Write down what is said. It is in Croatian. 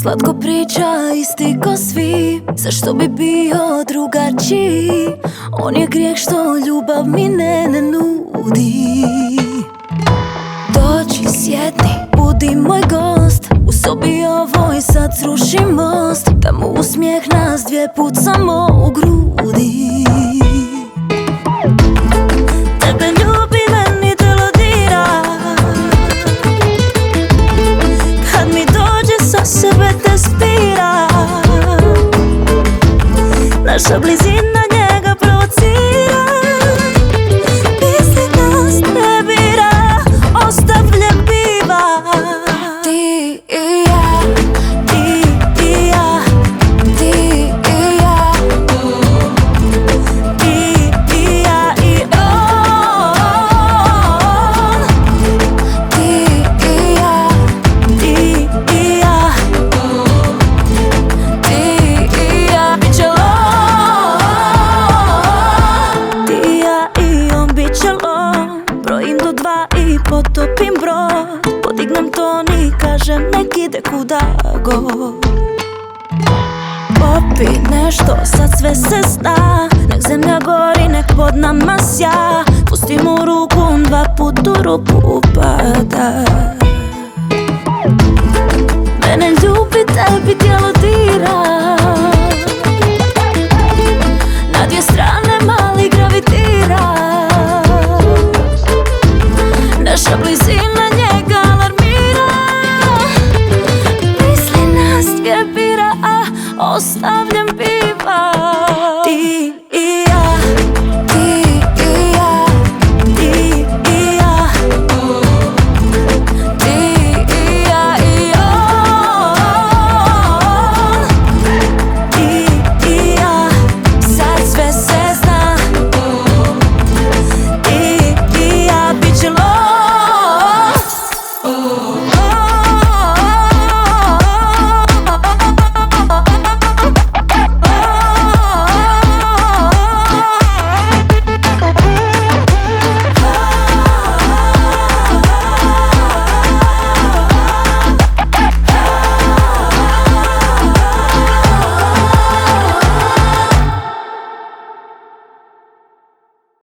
Slatko priča isti ko svi, zašto bi bio drugačiji? On je grijeh što ljubav mi ne nudi. Dođi, sjedni, budi moj gost. U sobi ovoj sad sruši most, da mu usmijeh nas dvije put samo u grudi. Tebe ljubi, meni delodira. Kad mi dođe sa sebe te spira. Naša blizina njega provocira. Misli nas ne bira, ostavljen biva. Ti i ja, ti i ja, ti i ja, ti i ja i on. Ti i ja, ti i ja, ti i ja, bit će lom. Ti i ja i on bit će lom. Brojim do 2 i potopim brod. Podignem ton i kažem nek ide kuda god. Popi nešto, sad sve se zna. Nek zemlja gori, nek pod nama sja. Pustim u ruku, on 2 put u ruku pada. Mene ljubi, tebi tijelo dira.